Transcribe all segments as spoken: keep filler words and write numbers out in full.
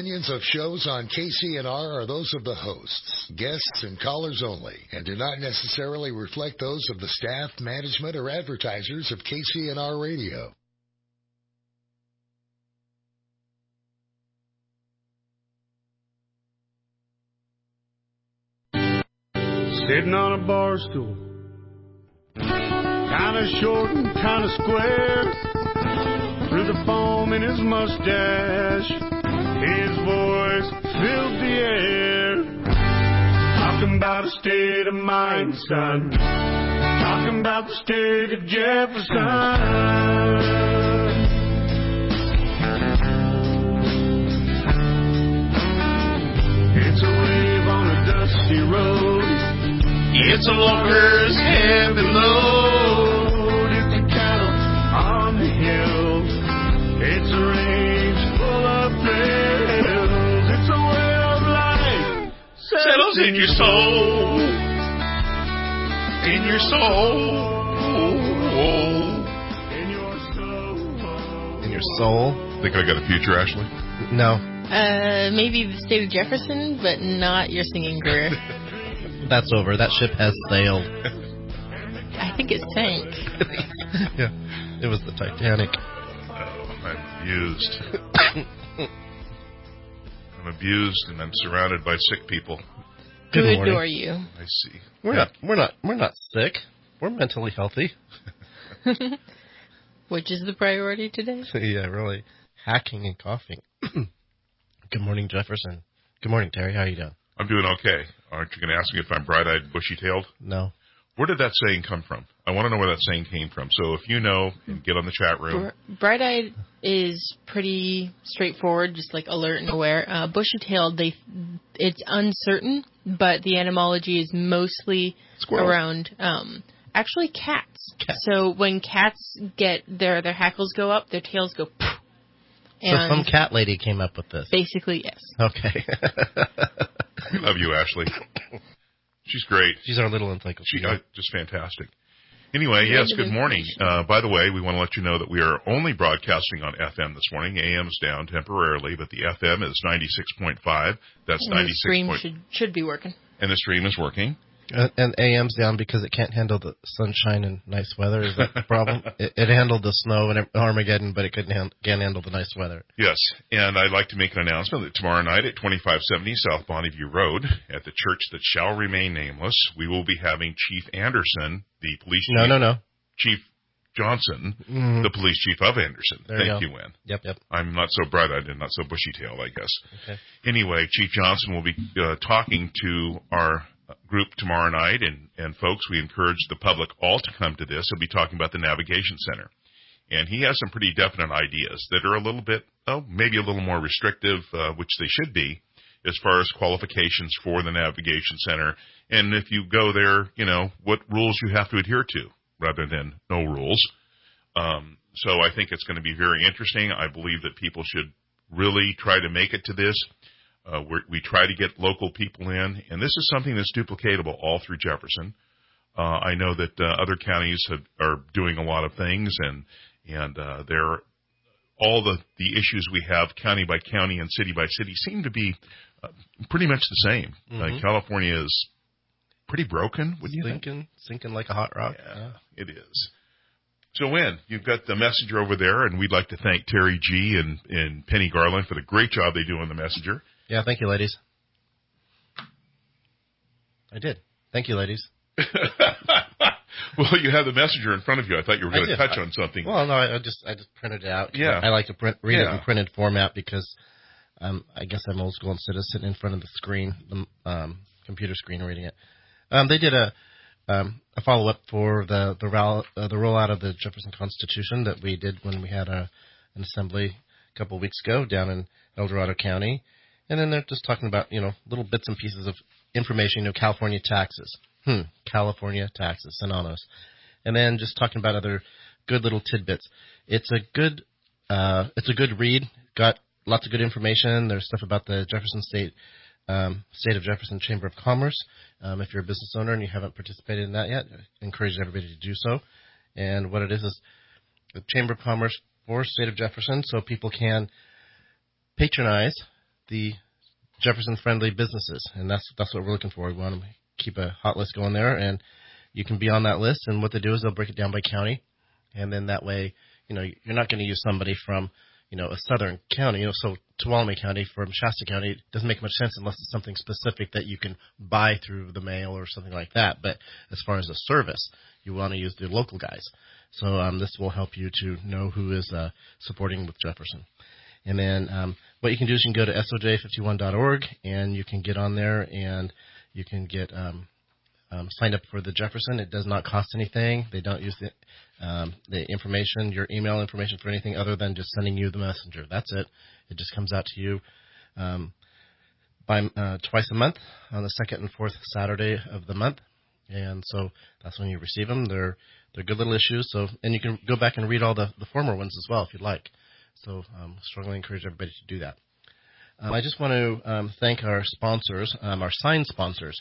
Opinions of shows on K C N R are those of the hosts, guests, and callers only, and do not necessarily reflect those of the staff, management, or advertisers of K C N R Radio. Sitting on a bar stool, kinda short and kinda square, through the foam in his mustache, his voice filled the air. Talking about a state of mind, son. Talking about the state of Jefferson. It's a wave on a dusty road. It's a walker's heavy load. It's a cattle on the hill. It's a range full of thrills. It's a way of life settles in your soul. In your soul. In your soul. In your soul. Think I got a future, Ashley? No. Uh, maybe the state of Jefferson, but not your singing career. That's over. That ship has sailed. I think it sank. Yeah, it was the Titanic. Oh, I'm abused. I'm abused, and I'm surrounded by sick people. Who Good morning. adore you. I see. We're not. We're not. We're not sick. We're mentally healthy. Which is the priority today? Yeah, really. Hacking and coughing. Good morning, Jefferson. Good morning, Terry. How you doing? I'm doing okay. Aren't you going to ask me if I'm bright-eyed, bushy-tailed? No. Where did that saying come from? I want to know where that saying came from. So if you know, and get on the chat room. Br- Bright-eyed is pretty straightforward, just like alert and aware. Uh, bushy-tailed, they, it's uncertain, but the etymology is mostly Squirrels. around, um, actually cats. Cats. So when cats get their their hackles go up, their tails go. Poof, So and some cat lady came up with this. basically, yes. Okay. We love you, Ashley. She's great. She's our little She, encyclopedia. uh, just fantastic. Anyway, yes, good morning. Uh, by the way, we want to let you know that we are only broadcasting on F M this morning. A M's down temporarily, but the F M is ninety-six point five. That's And the ninety-six. stream Point, should should be working. and the stream is working. Uh, and A M's down because it can't handle the sunshine and nice weather. Is that the problem? it, it handled the snow and Armageddon, but it couldn't hand, can't handle the nice weather. Yes, and I'd like to make an announcement that tomorrow night at twenty-five seventy South Bonneview Road, at the church that shall remain nameless, we will be having Chief Anderson, the police No, chief, no, no. Chief Johnson, Mm-hmm. the police chief of Anderson. There Thank you you, go. Wynn. Yep, yep. I'm not so bright-eyed and not so bushy-tailed, I guess. Okay. Anyway, Chief Johnson will be uh, talking to our group tomorrow night, and, and folks, we encourage the public all to come to this. He'll be talking about the Navigation Center. And he has some pretty definite ideas that are a little bit, oh, maybe a little more restrictive, uh, which they should be, as far as qualifications for the Navigation Center. And if you go there, you know, what rules you have to adhere to, rather than no rules. Um, so I think it's going to be very interesting. I believe that people should really try to make it to this. Uh, we're, we try to get local people in, and this is something that's duplicatable all through Jefferson. Uh, I know that uh, other counties have, are doing a lot of things, and and uh, they're all the, the issues we have county by county and city by city seem to be uh, pretty much the same. Mm-hmm. Uh, California is pretty broken, wouldn't you think? Sinking, sinking like a hot rock. Yeah, Yeah. it is. So, Wynn, you've got the messenger over there, and we'd like to thank Terry G. and, and Penny Garland for the great job they do on the messenger. Yeah, thank you, ladies. I did. Thank you, ladies. Well, you have the messenger in front of you. I thought you were going to touch on something. Well, no, I, I just I just printed it out. Yeah. I like to print, read Yeah. it in printed format because um, I guess I'm old school instead of sitting in front of the screen, the um, computer screen, reading it. Um, they did a um, a follow up for the the, roll, uh, the rollout of the Jefferson Constitution that we did when we had a, an assembly a couple of weeks ago down in El Dorado County, and then they're just talking about you know little bits and pieces of information, you know, California taxes. Hmm, California taxes, synonymous. And then just talking about other good little tidbits. It's a good, uh, it's a good read. Got lots of good information. There's stuff about the Jefferson State, um, State of Jefferson Chamber of Commerce. Um, if you're a business owner and you haven't participated in that yet, I encourage everybody to do so. And what it is is the Chamber of Commerce for State of Jefferson, so people can patronize the Jefferson-friendly businesses, and that's that's what we're looking for. We want to keep a hot list going there, and you can be on that list. And what they do is they'll break it down by county, and then that way, you know, you're not going to use somebody from, you know, a southern county. You know, so Tuolumne County from Shasta County doesn't make much sense unless it's something specific that you can buy through the mail or something like that. But as far as a service, you want to use the local guys. So um, this will help you to know who is uh, supporting with Jefferson. And then um, what you can do is you can go to S O J fifty-one dot org, and you can get on there, and you can get um, um, signed up for the Jefferson. It does not cost anything. They don't use the, um, the information, your email information, for anything other than just sending you the messenger. That's it. It just comes out to you um, by uh, twice a month on the second and fourth Saturday of the month. And so that's when you receive them. They're they're good little issues. So and you can go back and read all the, the former ones as well if you'd like. So um, strongly encourage everybody to do that. Um, I just want to um, thank our sponsors, um, our sign sponsors.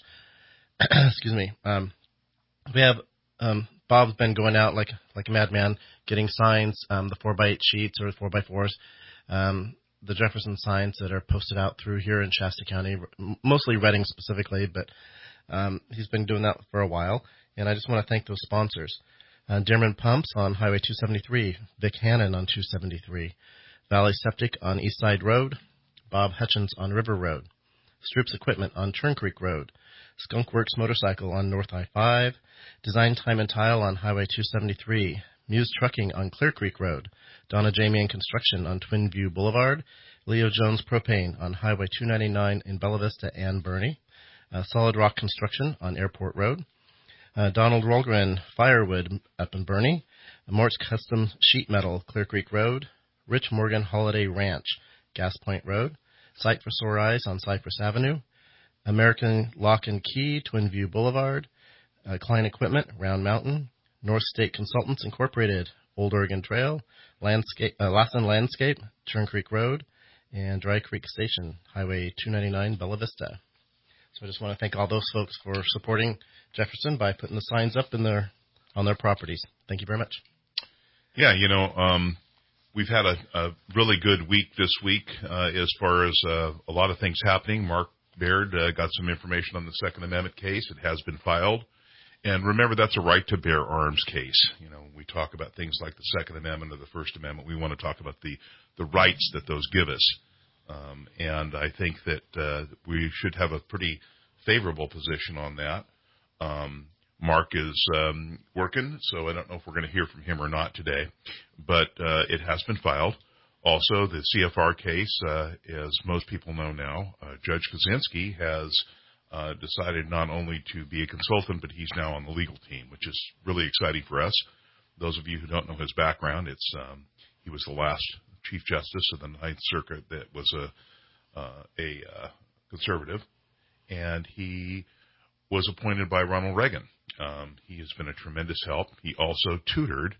Excuse me. Um, we have um, Bob's been going out like like a madman getting signs, um, the four by eight sheets or four by fours, um, the Jefferson signs that are posted out through here in Shasta County, mostly Redding specifically, but um, he's been doing that for a while. And I just want to thank those sponsors. Uh, Dearman Pumps on Highway two seventy-three, Vic Hannon on two seventy-three, Valley Septic on East Side Road, Bob Hutchins on River Road, Strips Equipment on Turn Creek Road, Skunk Works Motorcycle on North I five, Design Time and Tile on Highway two seventy-three, Muse Trucking on Clear Creek Road, Donna Jamie and Construction on Twin View Boulevard, Leo Jones Propane on Highway two ninety-nine in Bella Vista and Bernie, uh, Solid Rock Construction on Airport Road, Uh, Donald Rolgren Firewood up in Bernie, Mort's Custom Sheet Metal, Clear Creek Road, Rich Morgan Holiday Ranch, Gas Point Road, Sight for Sore Eyes on Cypress Avenue, American Lock and Key, Twin View Boulevard, uh, Klein Equipment, Round Mountain, North State Consultants Incorporated, Old Oregon Trail, Landscape, uh, Laughlin Landscape, Turn Creek Road, and Dry Creek Station, Highway two ninety-nine, Bella Vista. So I just want to thank all those folks for supporting Jefferson by putting the signs up in their on their properties. Thank you very much. Yeah, you know, um, we've had a, a really good week this week uh, as far as uh, a lot of things happening. Mark Baird uh, got some information on the Second Amendment case. It has been filed. And remember, that's a right to bear arms case. You know, we talk about things like the Second Amendment or the First Amendment. We want to talk about the, the rights that those give us. Um, and I think that uh, we should have a pretty favorable position on that. Um, Mark is um, working, so I don't know if we're going to hear from him or not today. But uh, it has been filed. Also, the C F R case, uh, as most people know now, uh, Judge Kaczynski has uh, decided not only to be a consultant, but he's now on the legal team, which is really exciting for us. Those of you who don't know his background, it's um, he was the last Chief Justice of the Ninth Circuit that was a uh, a uh, conservative, and he was appointed by Ronald Reagan. Um, he has been a tremendous help. He also tutored,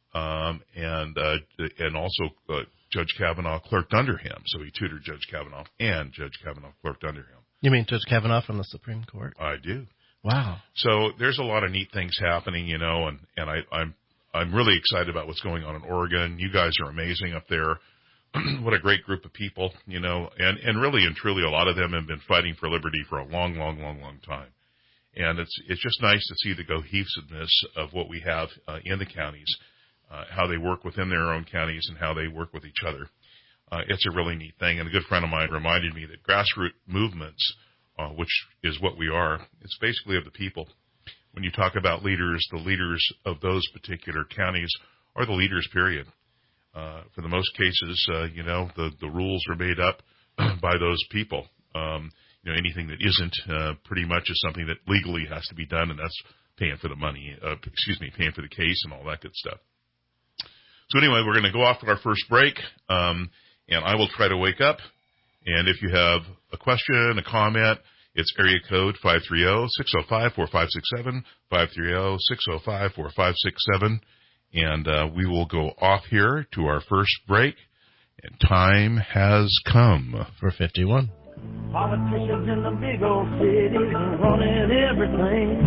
um, and uh, and also uh, Judge Kavanaugh clerked under him. So he tutored Judge Kavanaugh, and Judge Kavanaugh clerked under him. You mean Judge Kavanaugh from the Supreme Court? I do. Wow. So there's a lot of neat things happening, you know, and and I, I'm I'm really excited about what's going on in Oregon. You guys are amazing up there. What a great group of people, you know, and, and really and truly a lot of them have been fighting for liberty for a long, long, long, long time. And it's it's just nice to see the cohesiveness of what we have uh, in the counties, uh, how they work within their own counties and how they work with each other. Uh, it's a really neat thing. And a good friend of mine reminded me that grassroots movements, uh, which is what we are, it's basically of the people. When you talk about leaders, the leaders of those particular counties are the leaders, period. Uh, for the most cases, uh, you know, the, the rules are made up by those people. Um, you know, anything that isn't uh, pretty much is something that legally has to be done, and that's paying for the money, uh, excuse me, paying for the case and all that good stuff. So anyway, we're going to go off to our first break, um, and I will try to wake up. And if you have a question, a comment, it's area code five three zero, six zero five, four five six seven, five three zero, six zero five, four five six seven. And uh, we will go off here to our first break. And time has come for fifty-one. Politicians in the big old cities running everything.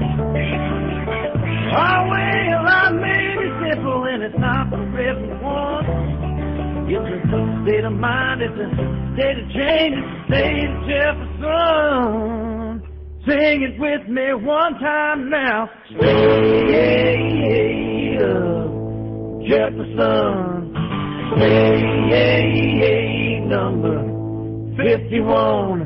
Oh, well, I made it simple, and it's not for everyone. It's a state of mind, it's a state of change, it's a state of Jefferson. Sing it with me one time now. State of Jefferson. State number fifty-one.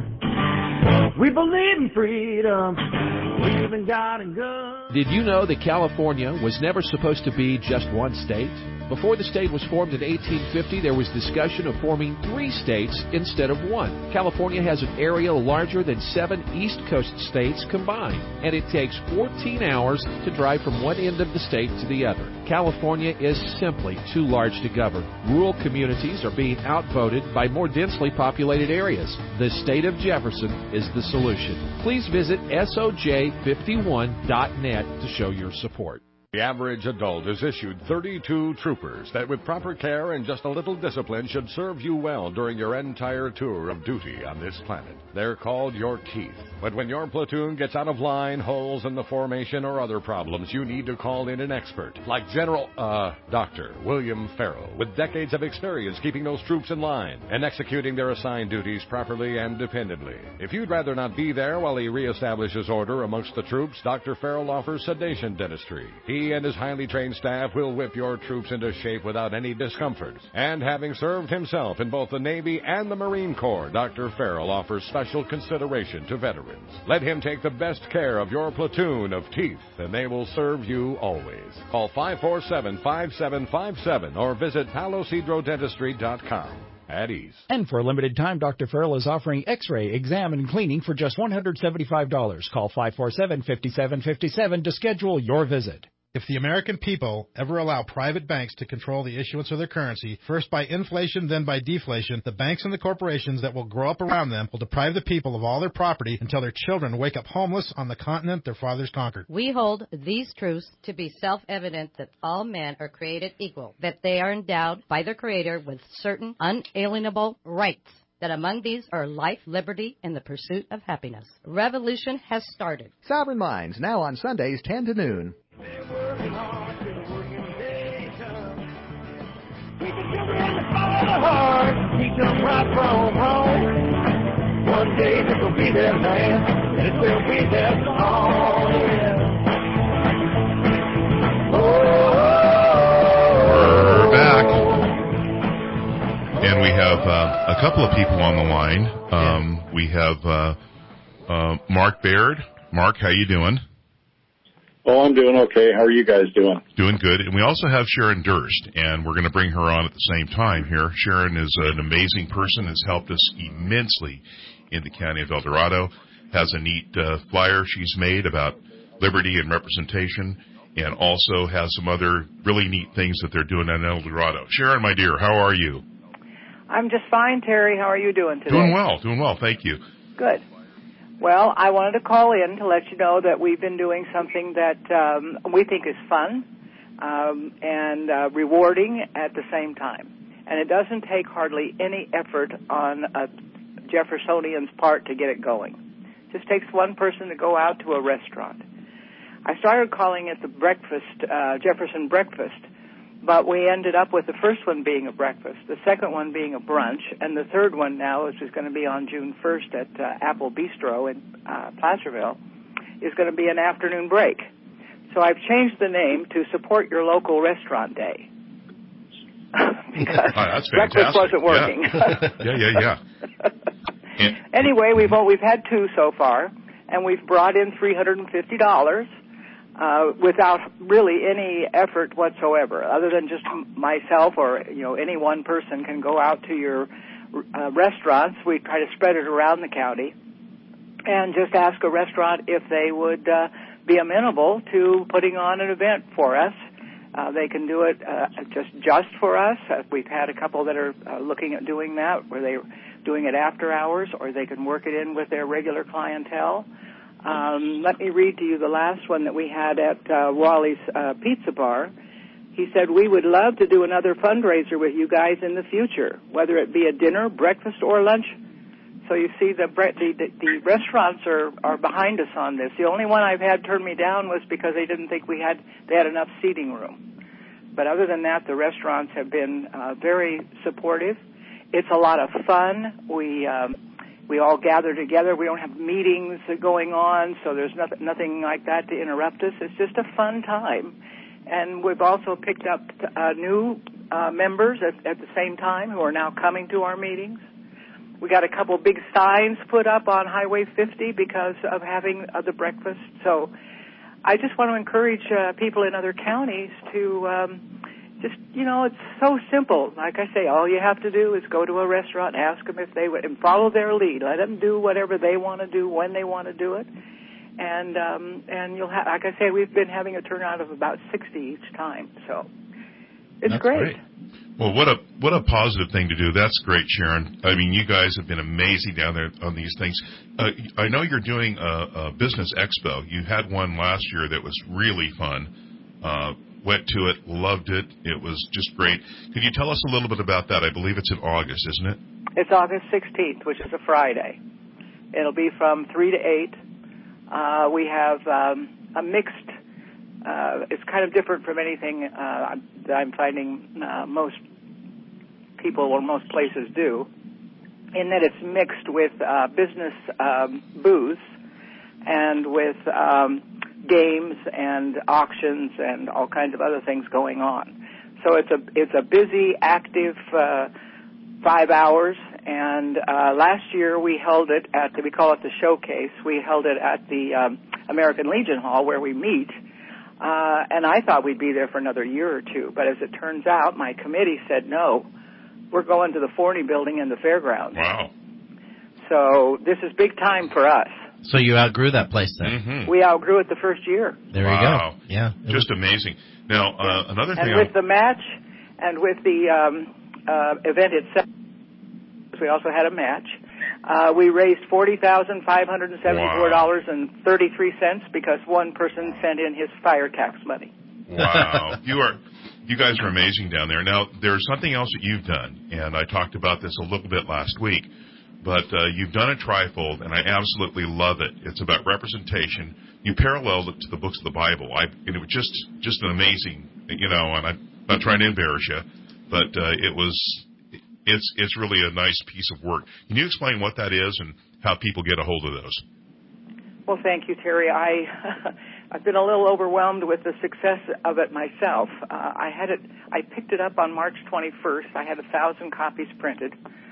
We believe in freedom. We believe in God and guns. Did you know that California was never supposed to be just one state? Before the state was formed in eighteen fifty, there was discussion of forming three states instead of one. California has an area larger than seven East Coast states combined, and it takes fourteen hours to drive from one end of the state to the other. California is simply too large to govern. Rural communities are being outvoted by more densely populated areas. The state of Jefferson is the solution. Please visit S O J fifty-one dot net to show your support. The average adult is issued thirty-two troopers that with proper care and just a little discipline should serve you well during your entire tour of duty on this planet. They're called your teeth. But when your platoon gets out of line, holes in the formation, or other problems, you need to call in an expert like General, uh, Doctor William Farrell, with decades of experience keeping those troops in line and executing their assigned duties properly and dependably. If you'd rather not be there while he reestablishes order amongst the troops, Doctor Farrell offers sedation dentistry. He and his highly trained staff will whip your troops into shape without any discomfort. And having served himself in both the Navy and the Marine Corps, Doctor Farrell offers special consideration to veterans. Let him take the best care of your platoon of teeth, and they will serve you always. Call five four seven, five seven five seven or visit palos hydro dentistry dot com. At ease. And for a limited time, Doctor Farrell is offering x-ray, exam, and cleaning for just one hundred seventy-five dollars. Call five four seven, five seven five seven to schedule your visit. If the American people ever allow private banks to control the issuance of their currency, first by inflation, then by deflation, the banks and the corporations that will grow up around them will deprive the people of all their property until their children wake up homeless on the continent their fathers conquered. We hold these truths to be self-evident that all men are created equal, that they are endowed by their Creator with certain unalienable rights, that among these are life, liberty, and the pursuit of happiness. Revolution has started. Sovereign Minds, now on Sundays, ten to noon. One day this will be their land, this will be their song. We're back. And we have uh, a couple of people on the line. Um, we have uh, uh, Mark Baird. Mark, how you doing? Oh, I'm doing okay. How are you guys doing? Doing good. And we also have Sharon Durst, and we're going to bring her on at the same time here. Sharon is an amazing person, has helped us immensely in the county of El Dorado, has a neat uh, flyer she's made about liberty and representation, and also has some other really neat things that they're doing in El Dorado. Sharon, my dear, how are you? I'm just fine, Terry. How are you doing today? Doing well, doing well. Thank you. Good. Well, I wanted to call in to let you know that we've been doing something that um, we think is fun um, and uh, rewarding at the same time. And it doesn't take hardly any effort on a Jeffersonian's part to get it going. It just takes one person to go out to a restaurant. I started calling it the breakfast, uh, Jefferson Breakfast, but we ended up with the first one being a breakfast, the second one being a brunch, and the third one now, which is going to be on June first at uh, Apple Bistro in uh, Placerville, is going to be an afternoon break. So I've changed the name to Support Your Local Restaurant Day. Because oh, that's breakfast wasn't working. Yeah, yeah, yeah. yeah. And, anyway, we've we've had two so far, and we've brought in three hundred fifty dollars. Uh, without really any effort whatsoever, other than just myself or, you know, any one person can go out to your uh, restaurants. We try to spread it around the county and just ask a restaurant if they would uh, be amenable to putting on an event for us. Uh, they can do it uh, just just for us. Uh, we've had a couple that are uh, looking at doing that, where they're doing it after hours, or they can work it in with their regular clientele. Um, let me read to you the last one that we had at uh, Wally's uh, Pizza Bar. He said, we would love to do another fundraiser with you guys in the future, whether it be a dinner, breakfast, or lunch. So you see, the the, the restaurants are, are behind us on this. The only one I've had turn me down was because they didn't think we had they had enough seating room. but other than that, the restaurants have been uh, very supportive. It's a lot of fun. We um, we all gather together. We don't have meetings going on, so there's nothing, nothing like that to interrupt us. It's just a fun time. And we've also picked up uh, new uh, members at, at the same time who are now coming to our meetings. We got a couple big signs put up on Highway fifty because of having uh, the breakfast. So I just want to encourage uh, people in other counties to um, just, you know, it's so simple. Like I say, all you have to do is go to a restaurant, ask them if they would, and follow their lead. Let them do whatever they want to do when they want to do it. And um, and you'll have, like I say, we've been having a turnout of about sixty each time. So it's That's great. great. Well, what a what a positive thing to do. That's great, Sharon. I mean, you guys have been amazing down there on these things. Uh, I know you're doing a, a business expo. You had one last year that was really fun. Uh, went to it, loved it. It was just great. Could you tell us a little bit about that? I believe it's in August, isn't it? It's August sixteenth, which is a Friday. It'll be from three to eight. Uh, we have um, a mixed. Uh, it's kind of different from anything uh, that I'm finding uh, most people or most places do, in that it's mixed with uh, business um, booths and with um, games and auctions and all kinds of other things going on. So it's a it's a busy, active uh, five hours. And uh, last year we held it at the, we call it the showcase. We held it at the um, American Legion Hall where we meet. Uh, and I thought we'd be there for another year or two. But as it turns out, my committee said, no, we're going to the Forney building in the fairgrounds. Wow. So this is big time for us. So you outgrew that place then? Mm-hmm. We outgrew it the first year. There wow. you go. Yeah. Just was... amazing. Now, uh, another thing... And with I... the match and with the um, uh, event itself, we also had a match. Uh, we raised forty thousand five hundred seventy-four dollars and thirty-three cents because one person sent in his fire tax money. Wow. you are, you guys are amazing down there. Now, there's something else that you've done, and I talked about this a little bit last week, but uh, you've done a trifold, and I absolutely love it. It's about representation. You paralleled it to the books of the Bible. I, and it was just, just an amazing, you know, and I'm not trying to embarrass you, but uh, it was... It's it's really a nice piece of work. Can you explain what that is and how people get a hold of those? Well, thank you, Terry. I I've been a little overwhelmed with the success of it myself. Uh, I had it. I picked it up on March twenty-first. I had a thousand copies printed,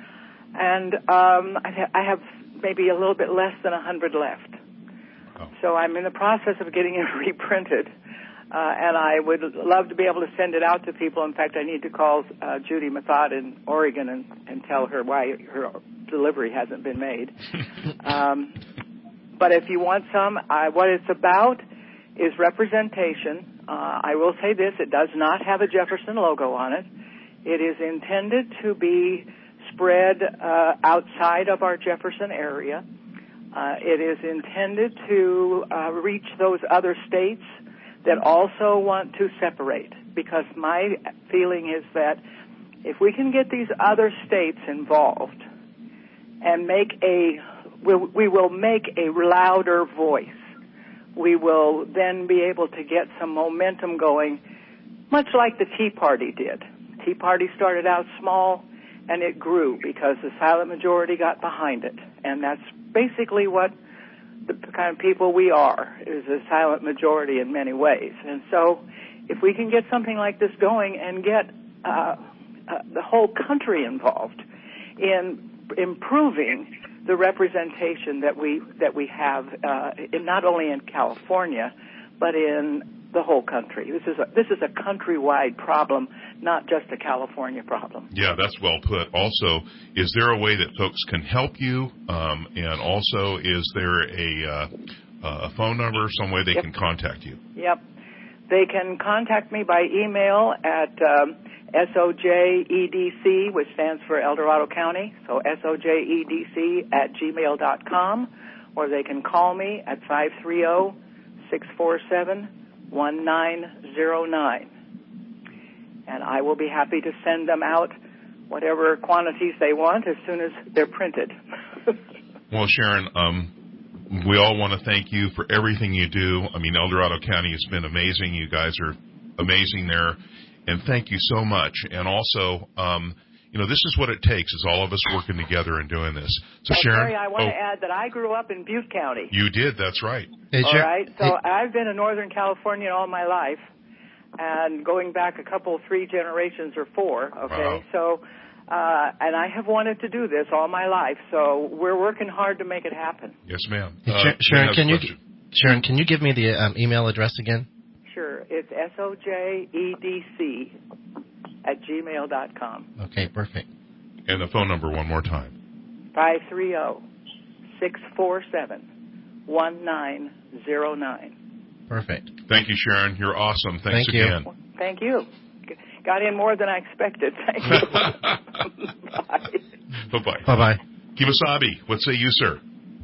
and um, I, ha- I have maybe a little bit less than a hundred left. Oh. So I'm in the process of getting it reprinted. Uh, and I would love to be able to send it out to people. In fact, I need to call uh, Judy Method in Oregon and, and tell her why her delivery hasn't been made. um, but if you want some, I, what it's about is representation. Uh, I will say this, it does not have a Jefferson logo on it. It is intended to be spread uh, outside of our Jefferson area. Uh, it is intended to uh, reach those other states that also want to separate, because my feeling is that if we can get these other states involved and make a, we'll, we will make a louder voice, we will then be able to get some momentum going, much like the Tea Party did. Tea Party started out small, and it grew because the silent majority got behind it, and that's basically what the kind of people we are, is a silent majority in many ways. And so if we can get something like this going and get uh, uh, the whole country involved in improving the representation that we that we have, uh, in not only in California, but in the whole country. This is a, this is a countrywide problem, not just a California problem. Yeah, that's well put. Also, is there a way that folks can help you? Um, and also, is there a, uh, a phone number, some way they yep. can contact you? Yep. They can contact me by email at um, S O J E D C, which stands for El Dorado County, so S O J E D C at gmail dot com, or they can call me at five three zero, six four seven, one nine zero nine. And I will be happy to send them out whatever quantities they want as soon as they're printed. Well, Sharon, um, we all want to thank you for everything you do. I mean, El Dorado County has been amazing. You guys are amazing there. And thank you so much. And also, um, you know, this is what it takes, is all of us working together and doing this. So, well, Sharon. Terry, I want oh, to add that I grew up in Butte County. You did, that's right. Hey, all Sharon, right, so hey. I've been in Northern California all my life, and going back a couple, three generations or four, okay? Wow. So, uh, and I have wanted to do this all my life, so we're working hard to make it happen. Yes, ma'am. Hey, Uh, Sharon, can you, question. Sharon, can you give me the um, email address again? Sure, it's S O J E D C at gmail dot com. Okay, perfect. And the phone number one more time. five three zero, six four seven, one nine zero nine. Perfect. Thank you, Sharon. You're awesome. Thanks Thank you. again. Well, thank you. Got in more than I expected. Thank you. Bye. Bye-bye. Bye-bye. Kimasabi, what say you, sir?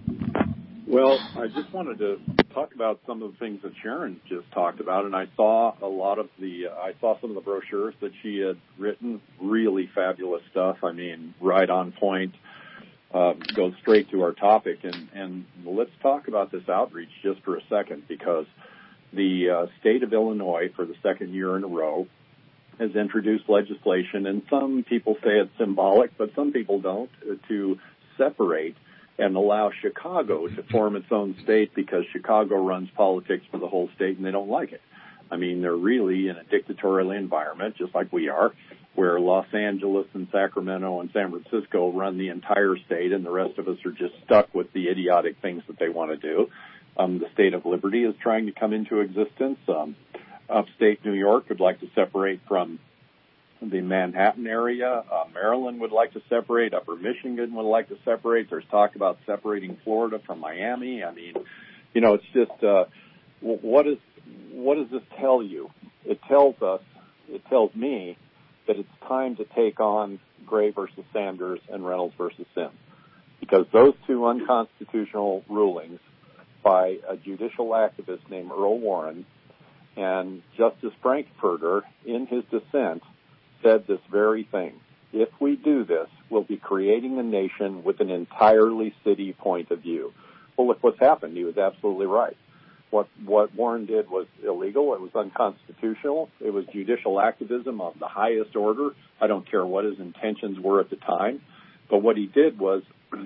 Well, I just wanted to talk about some of the things that Sharon just talked about, and I saw a lot of the, uh, I saw some of the brochures that she had written, really fabulous stuff. I mean, right on point, uh, goes straight to our topic, and, and let's talk about this outreach just for a second, because the uh, state of Illinois, for the second year in a row, has introduced legislation, and some people say it's symbolic, but some people don't, uh, to separate and allow Chicago to form its own state, because Chicago runs politics for the whole state and they don't like it. I mean, they're really in a dictatorial environment, just like we are, where Los Angeles and Sacramento and San Francisco run the entire state, and the rest of us are just stuck with the idiotic things that they want to do. Um, the state of liberty is trying to come into existence. Um, upstate New York would like to separate from the Manhattan area. Uh, Maryland would like to separate. Upper Michigan would like to separate. There's talk about separating Florida from Miami. I mean, you know, it's just, uh, what is, what does this tell you? It tells us, it tells me that it's time to take on Gray versus Sanders and Reynolds versus Sims, because those two unconstitutional rulings by a judicial activist named Earl Warren and Justice Frankfurter, in his dissent, said this very thing. If we do this, we'll be creating a nation with an entirely city point of view. Well, look what's happened. He was absolutely right. What what Warren did was illegal. It was unconstitutional. It was judicial activism of the highest order. I don't care what his intentions were at the time. But what he did was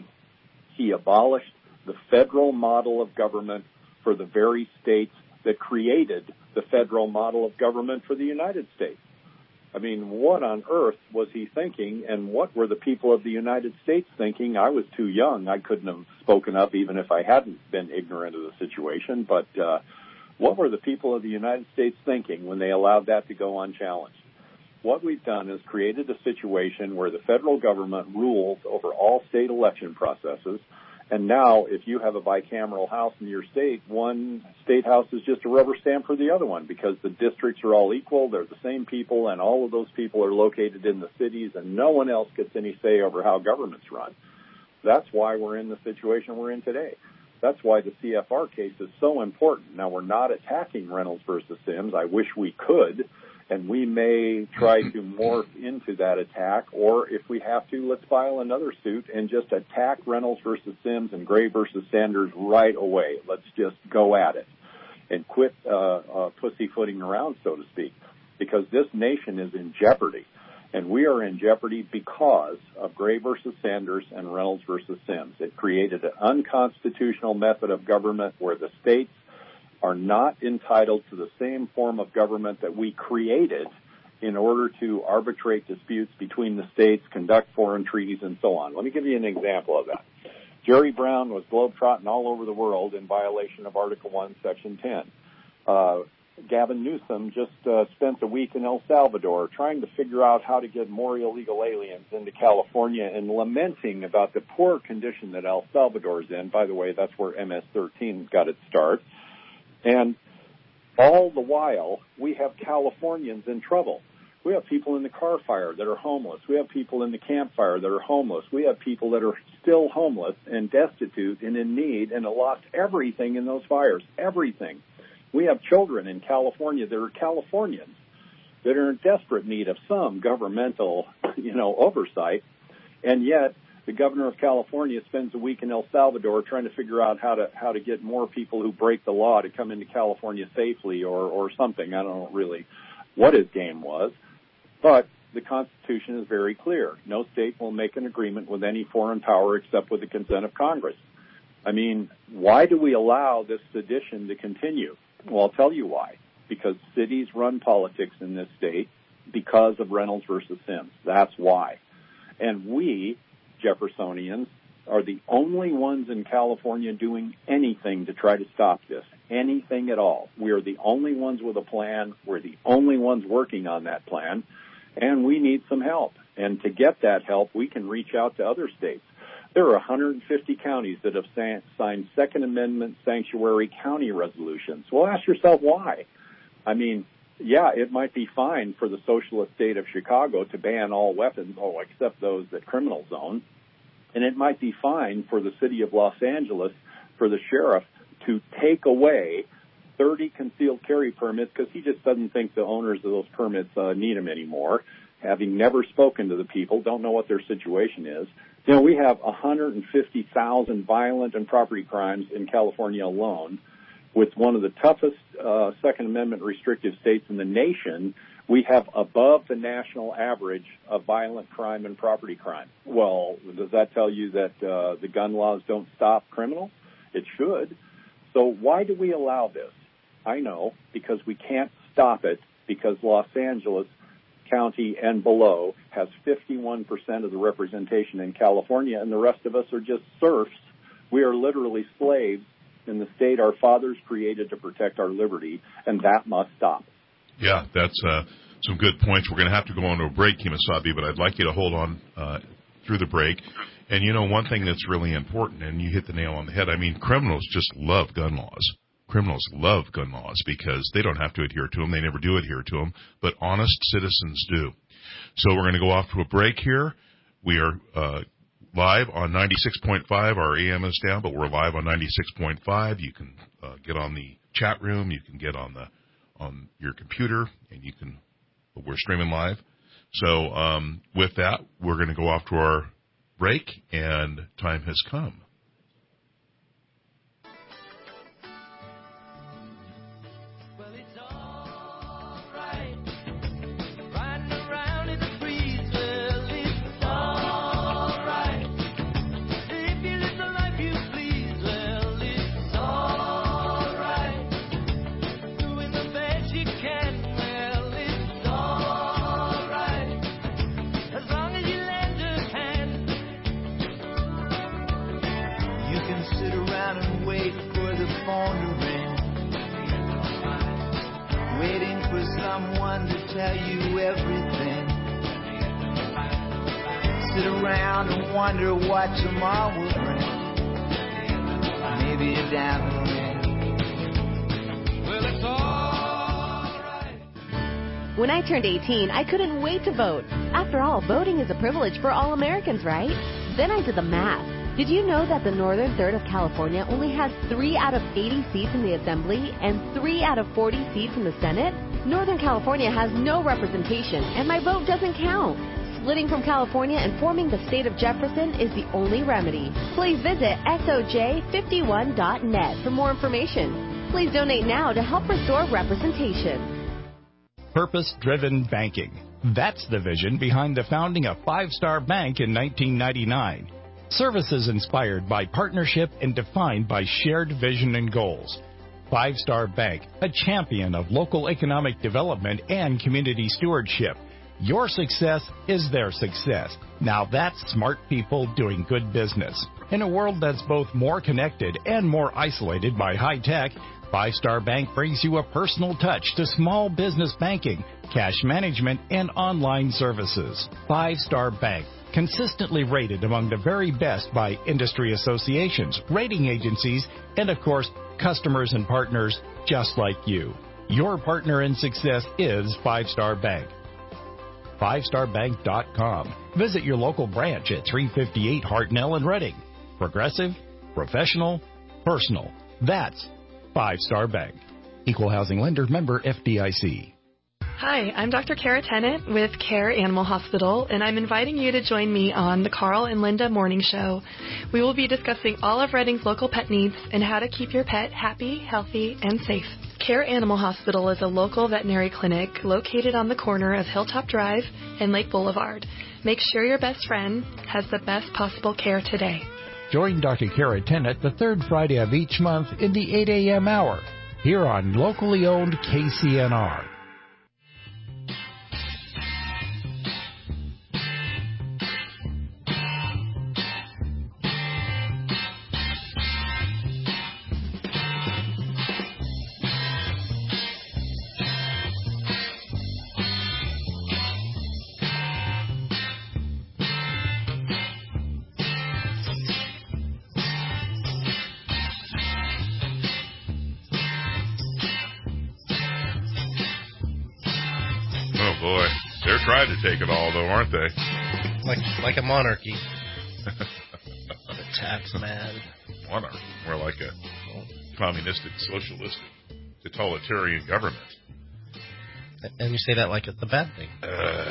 he abolished the federal model of government for the very states that created the federal model of government for the United States. I mean, what on earth was he thinking, and what were the people of the United States thinking? I was too young. I couldn't have spoken up even if I hadn't been ignorant of the situation. But uh, what were the people of the United States thinking when they allowed that to go unchallenged? What we've done is created a situation where the federal government rules over all state election processes. And now, if you have a bicameral house in your state, one state house is just a rubber stamp for the other one, because the districts are all equal, they're the same people, and all of those people are located in the cities, and no one else gets any say over how government's run. That's why we're in the situation we're in today. That's why the C F R case is so important. Now, we're not attacking Reynolds versus Sims. I wish we could. And we may try to morph into that attack, or if we have to, let's file another suit and just attack Reynolds versus Sims and Gray versus Sanders right away. Let's just go at it and quit uh, uh, pussyfooting around, so to speak, because this nation is in jeopardy. And we are in jeopardy because of Gray versus Sanders and Reynolds versus Sims. It created an unconstitutional method of government where the states are not entitled to the same form of government that we created in order to arbitrate disputes between the states, conduct foreign treaties, and so on. Let me give you an example of that. Jerry Brown was globetrotting all over the world in violation of Article one, Section ten. Uh, Gavin Newsom just uh, spent a week in El Salvador trying to figure out how to get more illegal aliens into California and lamenting about the poor condition that El Salvador's in. By the way, that's where M S thirteen got its start. And all the while, we have Californians in trouble. We have people in the car fire that are homeless. We have people in the campfire that are homeless. We have people that are still homeless and destitute and in need and have lost everything in those fires, everything. We have children in California that are Californians that are in desperate need of some governmental, you know, oversight, and yet the governor of California spends a week in El Salvador trying to figure out how to how to get more people who break the law to come into California safely, or or something. I don't know really what his game was, But the Constitution is very clear. No state will make an agreement with any foreign power except with the consent of Congress. I mean, why do we allow this sedition to continue? Well, I'll tell you why. Because cities run politics in this state because of Reynolds versus Sims. That's why. And we, Jeffersonians, are the only ones in California doing anything to try to stop this, anything at all. We are the only ones with a plan. We're the only ones working on that plan, and we need some help. And to get that help, we can reach out to other states. There are one hundred fifty counties that have signed Second Amendment sanctuary county resolutions. Well, ask yourself why. I mean, yeah, it might be fine for the socialist state of Chicago to ban all weapons, oh, except those that criminals own. And it might be fine for the city of Los Angeles, for the sheriff, to take away thirty concealed carry permits because he just doesn't think the owners of those permits uh, need them anymore, having never spoken to the people, don't know what their situation is. You know, we have one hundred fifty thousand violent and property crimes in California alone, with one of the toughest uh, Second Amendment restrictive states in the nation. We have above the national average of violent crime and property crime. Well, does that tell you that uh, the gun laws don't stop criminals? It should. So why do we allow this? I know, because we can't stop it, because Los Angeles County and below has fifty-one percent of the representation in California, and the rest of us are just serfs. We are literally slaves in the state our fathers created to protect our liberty, and that must stop. Yeah, that's uh, some good points. We're going to have to go on to a break, Kemosabe, but I'd like you to hold on uh, through the break. And, you know, one thing that's really important, and you hit the nail on the head, I mean, criminals just love gun laws. Criminals love gun laws because they don't have to adhere to them. They never do adhere to them, but honest citizens do. So we're going to go off to a break here. We are uh, live on ninety-six point five. Our A M is down, but we're live on ninety-six point five. You can uh, get on the chat room. You can get on the on your computer, and you can, we're streaming live. So um, with that, we're going to go off to our break, and time has come. Tell you everything. Sit around and wonder what tomorrow will bring. Maybe a diamond ring. Well, it's all right. When I turned eighteen, I couldn't wait to vote. After all, voting is a privilege for all Americans, right? Then I did the math. Did you know that the northern third of California only has three out of eighty seats in the Assembly and three out of forty seats in the Senate? Northern California has no representation, and my vote doesn't count. Splitting from California and forming the state of Jefferson is the only remedy. Please visit S O J fifty-one dot net for more information. Please donate now to help restore representation. Purpose-driven banking. That's the vision behind the founding of Five Star Bank in nineteen ninety-nine. Services inspired by partnership and defined by shared vision and goals. Five Star Bank, a champion of local economic development and community stewardship. Your success is their success. Now that's smart people doing good business. In a world that's both more connected and more isolated by high tech, Five Star Bank brings you a personal touch to small business banking, cash management, and online services. Five Star Bank, consistently rated among the very best by industry associations, rating agencies, and of course, customers and partners just like you. Your partner in success is Five Star Bank. five star bank dot com. Visit your local branch at three fifty-eight Hartnell in Redding. Progressive, professional, personal. That's Five Star Bank. Equal housing lender, member F D I C. Hi, I'm Doctor Kara Tennant with Care Animal Hospital, and I'm inviting you to join me on the Carl and Linda Morning Show. We will be discussing all of Redding's local pet needs and how to keep your pet happy, healthy, and safe. Care Animal Hospital is a local veterinary clinic located on the corner of Hilltop Drive and Lake Boulevard. Make sure your best friend has the best possible care today. Join Doctor Kara Tennant the third Friday of each month in the eight a.m. hour here on locally owned K C N R. Trying to take it all, though, aren't they? Like like a monarchy. The tax man. Monarchy. More like a communistic, socialistic, totalitarian government. And you say that like it's a bad thing. Uh,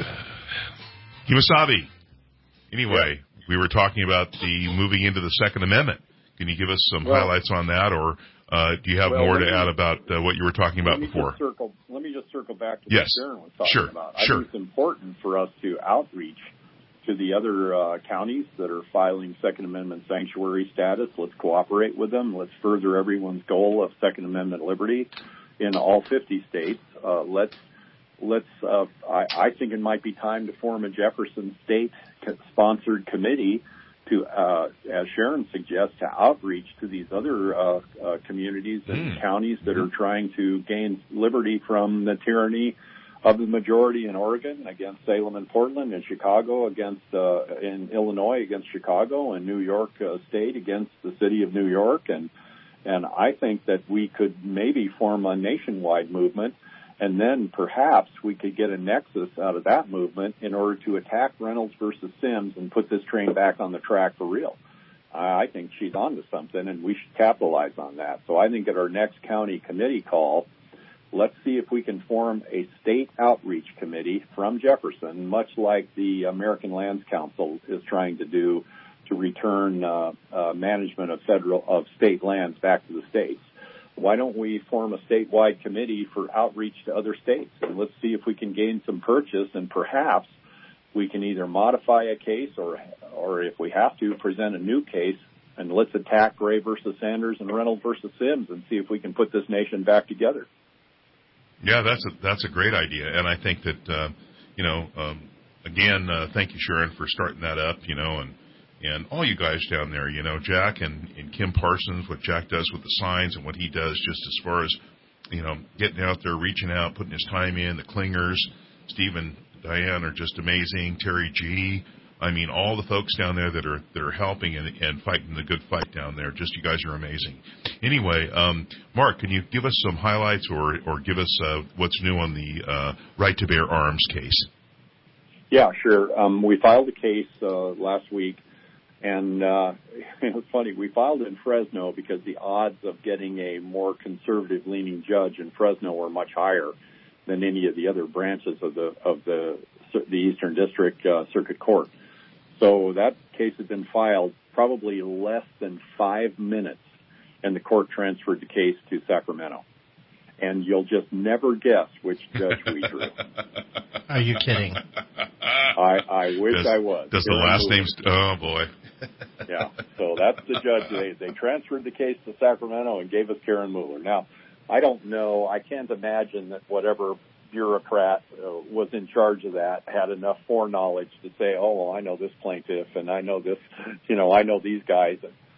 Kimasabi. Anyway, yeah. We were talking about the moving into the Second Amendment. Can you give us some well, highlights on that, or uh, do you have well, more to me, add about uh, what you were talking about let me before? Just circle, let me just circle back to yes. what Sharon was talking sure. about. I Sure. think it's important for us to outreach to the other uh, counties that are filing Second Amendment sanctuary status. Let's cooperate with them. Let's further everyone's goal of Second Amendment liberty in all fifty states. Uh, let's let's. Uh, I, I think it might be time to form a Jefferson state-sponsored committee to, uh, as Sharon suggests, to outreach to these other uh, uh, communities and mm. counties that are trying to gain liberty from the tyranny of the majority in Oregon against Salem and Portland, and Chicago against, uh, in Illinois against Chicago, and New York uh, State against the city of New York. And, and I think that we could maybe form a nationwide movement, and then perhaps we could get a nexus out of that movement in order to attack Reynolds versus Sims and put this train back on the track for real. I think she's onto something, and we should capitalize on that. So I think at our next county committee call, let's see if we can form a state outreach committee from Jefferson, much like the American Lands Council is trying to do to return uh, uh, management of federal of state lands back to the states. Why don't we form a statewide committee for outreach to other states? And let's see if we can gain some purchase, and perhaps we can either modify a case or, or if we have to, present a new case, and let's attack Gray versus Sanders and Reynolds versus Sims and see if we can put this nation back together. Yeah, that's a, that's a great idea. And I think that, uh, you know, um, again, uh, thank you, Sharon, for starting that up, you know, and And all you guys down there, you know, Jack and, and Kim Parsons, what Jack does with the signs and what he does just as far as, you know, getting out there, reaching out, putting his time in, the Klingers, Steve and Diane are just amazing, Terry G. I mean, all the folks down there that are that are helping and, and fighting the good fight down there, just you guys are amazing. Anyway, um, Mark, can you give us some highlights or, or give us uh, what's new on the uh, Right to Bear Arms case? Yeah, sure. Um, we filed a case uh, last week. And uh, it was funny, we filed it in Fresno because the odds of getting a more conservative-leaning judge in Fresno were much higher than any of the other branches of the of the the Eastern District uh, Circuit Court. So that case had been filed probably less than five minutes, and the court transferred the case to Sacramento. And you'll just never guess which judge we drew. Are you kidding? I, I wish does, I was. Does the last name... St- oh, boy. Yeah, so that's the judge. They, they transferred the case to Sacramento and gave us Karen Mueller. Now, I don't know. I can't imagine that whatever bureaucrat uh, was in charge of that had enough foreknowledge to say, oh, well, I know this plaintiff and I know this, you know, I know these guys.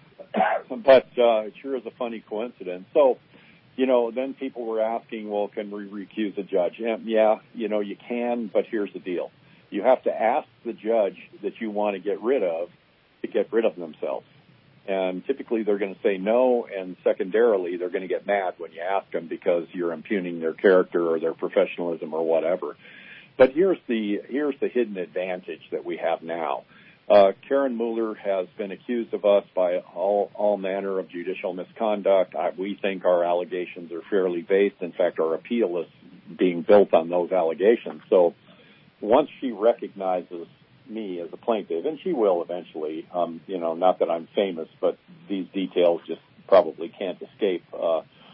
But uh, it sure is a funny coincidence. So, you know, then people were asking, well, can we recuse a judge? Yeah, you know, you can, but here's the deal. You have to ask the judge that you want to get rid of to get rid of themselves. And typically they're going to say no, and secondarily they're going to get mad when you ask them because you're impugning their character or their professionalism or whatever. But here's the here's the hidden advantage that we have now. Uh, Karen Mueller has been accused of us by all, all manner of judicial misconduct. I, we think our allegations are fairly based. In fact, our appeal is being built on those allegations. So once she recognizes me as a plaintiff, and she will eventually, um, you know, not that I'm famous, but these details just probably can't escape uh,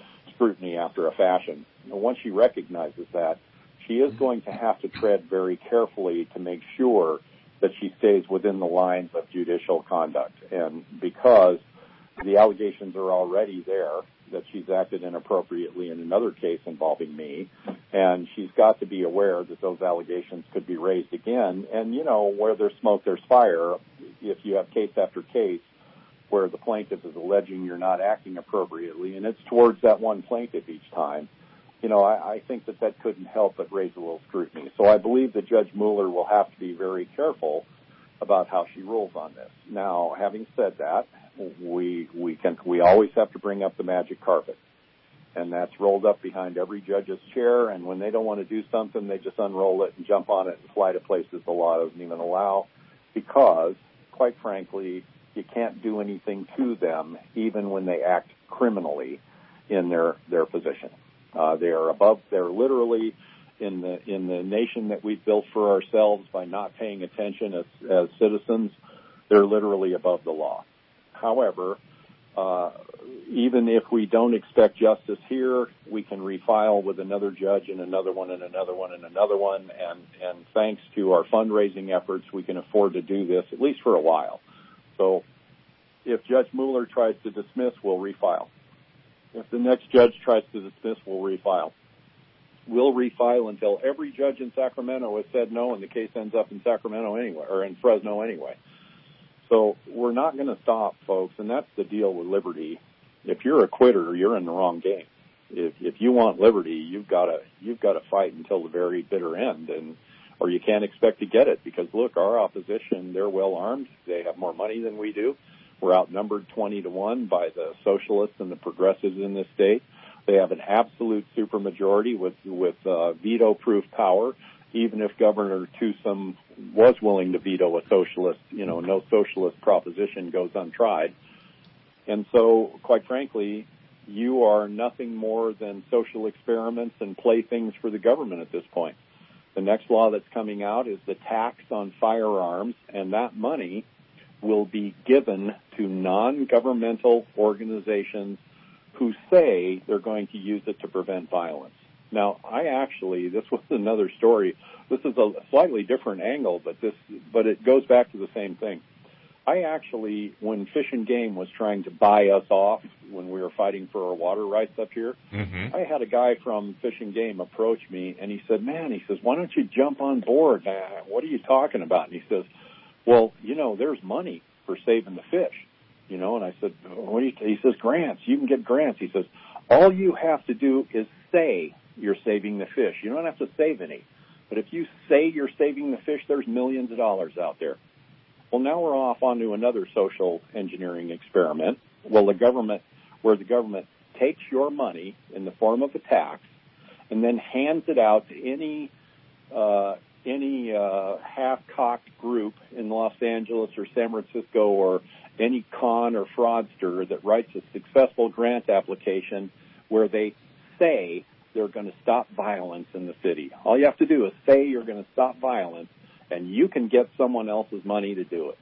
scrutiny after a fashion. And once she recognizes that, she is going to have to tread very carefully to make sure that she stays within the lines of judicial conduct. And because the allegations are already there that she's acted inappropriately in another case involving me, and she's got to be aware that those allegations could be raised again. And, you know, where there's smoke, there's fire. If you have case after case where the plaintiff is alleging you're not acting appropriately, and it's towards that one plaintiff each time, you know, I, I think that that couldn't help but raise a little scrutiny. So I believe that Judge Mueller will have to be very careful about how she rules on this. Now, having said that, we we can we always have to bring up the magic carpet, and that's rolled up behind every judge's chair. And when they don't want to do something, they just unroll it and jump on it and fly to places the law doesn't even allow, because, quite frankly, you can't do anything to them even when they act criminally in their their position. Uh, they are above. They're literally in the in the nation that we've built for ourselves by not paying attention as, as citizens. They're literally above the law. However, uh, even if we don't expect justice here, we can refile with another judge and another one and another one and another one. And, and thanks to our fundraising efforts, we can afford to do this at least for a while. So if Judge Mueller tries to dismiss, we'll refile. If the next judge tries to dismiss, we'll refile. We'll refile until every judge in Sacramento has said no, and the case ends up in Sacramento anyway, or in Fresno anyway. So we're not going to stop, folks, and that's the deal with liberty. If you're a quitter, you're in the wrong game. If if you want liberty, you've got to you've got to fight until the very bitter end, and or you can't expect to get it. Because look, our opposition, they're well armed. They have more money than we do. We're outnumbered twenty to one by the socialists and the progressives in this state. They have an absolute supermajority with with uh, veto-proof power. Even if Governor Newsom was willing to veto a socialist, you know, no socialist proposition goes untried. And so, quite frankly, you are nothing more than social experiments and playthings for the government at this point. The next law that's coming out is the tax on firearms, and that money will be given to non-governmental organizations who say they're going to use it to prevent violence. Now, I actually, this was another story. This is a slightly different angle, but this, but it goes back to the same thing. I actually, when Fish and Game was trying to buy us off when we were fighting for our water rights up here, mm-hmm. I had a guy from Fish and Game approach me, and he said, man, he says, why don't you jump on board? Uh, what are you talking about? And he says, well, you know, there's money for saving the fish, you know. And I said, what do you, he says, grants. You can get grants. He says, all you have to do is say you're saving the fish. You don't have to save any. But if you say you're saving the fish, there's millions of dollars out there. Well, now we're off onto another social engineering experiment. Well, the government, where the government takes your money in the form of a tax and then hands it out to any uh, any uh, half-cocked group in Los Angeles or San Francisco or any con or fraudster that writes a successful grant application where they say they're going to stop violence in the city. All you have to do is say you're going to stop violence, and you can get someone else's money to do it.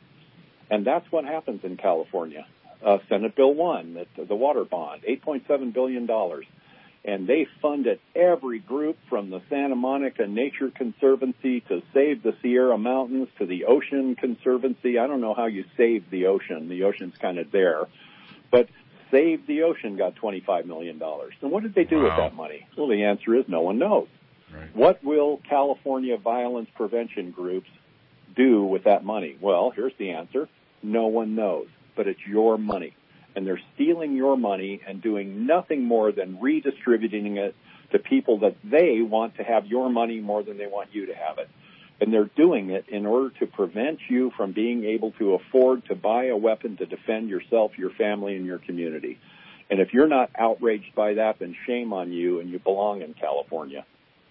And that's what happens in California. Uh, Senate Bill one, the, the water bond, eight point seven billion dollars. And they funded every group from the Santa Monica Nature Conservancy to Save the Sierra Mountains to the Ocean Conservancy. I don't know how you save the ocean. The ocean's kind of there. But Save the Ocean got twenty-five million dollars. And what did they do wow. with that money? Well, the answer is no one knows. Right. What will California violence prevention groups do with that money? Well, here's the answer. No one knows. But it's your money. And they're stealing your money and doing nothing more than redistributing it to people that they want to have your money more than they want you to have it. And they're doing it in order to prevent you from being able to afford to buy a weapon to defend yourself, your family, and your community. And if you're not outraged by that, then shame on you, and you belong in California.